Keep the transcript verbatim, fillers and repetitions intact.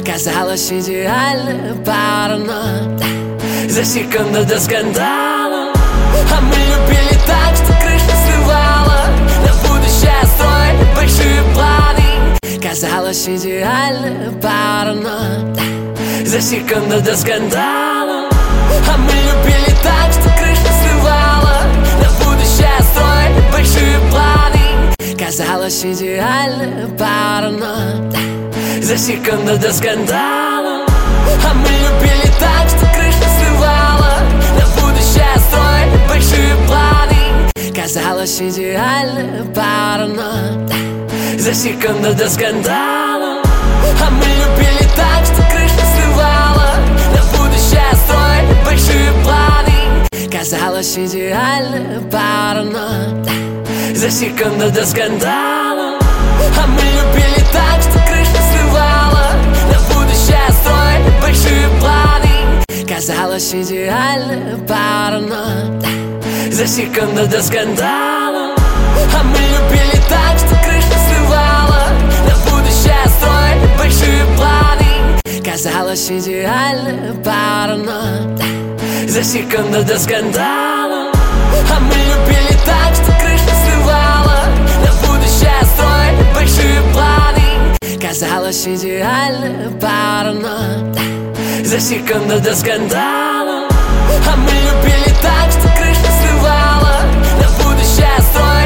казалось идеальная пара, но за секунду до скандала. А мы любили так, что крышу срывала, на будущее строили большие планы. Казалось идеальная пара, но за секунду до скандала. А мы любили так, что крышу срывала, на будущее строили большие планы. Казалось идеальная пара, но за секунду до скандала. А мы любили так, что крышу срывала, на будущее строили большие планы. Казалось идеальная пара, но за секунду до скандала. А мы любили так, что крышу срывала, на будущее строили большие планы. Казалось идеальная пара, но за секунду до скандала. А мы любили так, что крышу срывала, на будущее строили большие планы. Казалось идеальная пара, но за секунду до скандала. А мы любили так, что крышу срывала, на будущее строили большие планы. Казалось идеальная пара, но за секунду до скандала. А мы любили так, что крышу срывала, на будущее строили большие планы. Казалось идеальная пара, но за секунду до скандала. А мы любили так, что